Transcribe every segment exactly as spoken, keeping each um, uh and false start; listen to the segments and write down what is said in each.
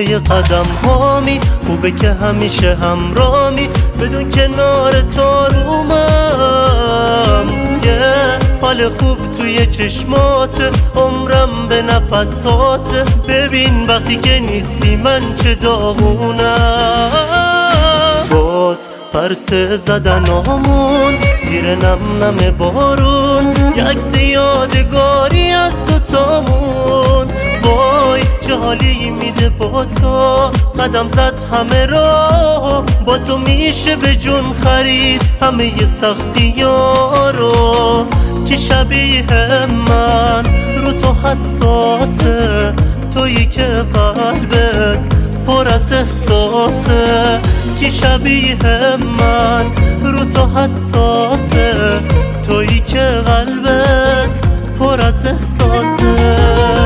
پای قدم هامی، خوبه که همیشه همرامی، بدون کنار تو رومم. یه حال خوب توی چشمات، عمرم به نفسات. ببین وقتی که نیستی من چه داغونم. باز پرسه زدن آمون زیر نم نم بارون، یک زیادگاری از دوتامون. وای چه حالی میده با تو، قدم زد همه راه. با تو میشه به جون خرید همه سختی ها رو. که شبیه من رو تو حساسه، تویی که قلبت پر از احساسه. که شبیه من رو تو حساسه، تویی که قلبت پر از احساسه.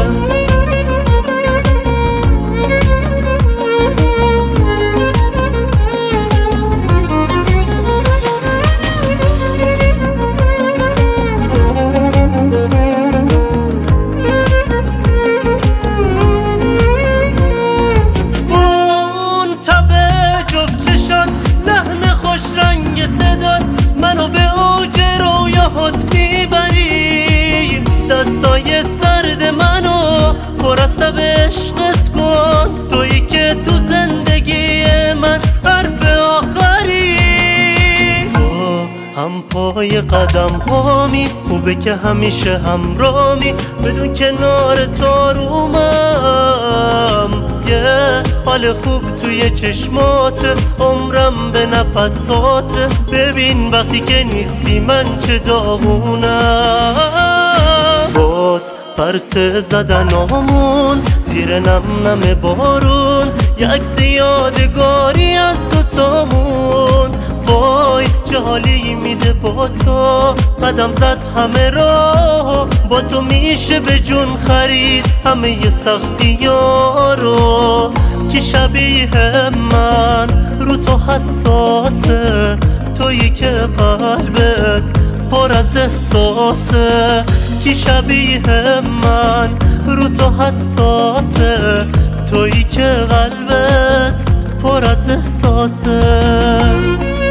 منو به اوج رویاهات میبری، دستای سرد منو پر از تب عشقت کن. تویی که تو زندگی من حرف آخری. تو هم پای قدم هامی، خوبه که همیشه همرامی، بدون کنار تو رومم. یه حال خوب توی چشمات، عمرم به نفسات. ببین وقتی که نیستی من چه داغونم. باز پرسه زدن آمون زیر نم نم بارون، یک زیادگاری از دوتامون. وای چه حالی میده با تو، قدم زد همه راه. با تو میشه به جون خرید همه سختی ها رو. که شبیه من رو تو حساسه، تویی که قلبت پر از احساسه. که شبیه من رو تو حساسه، تویی که قلبت پر از احساسه.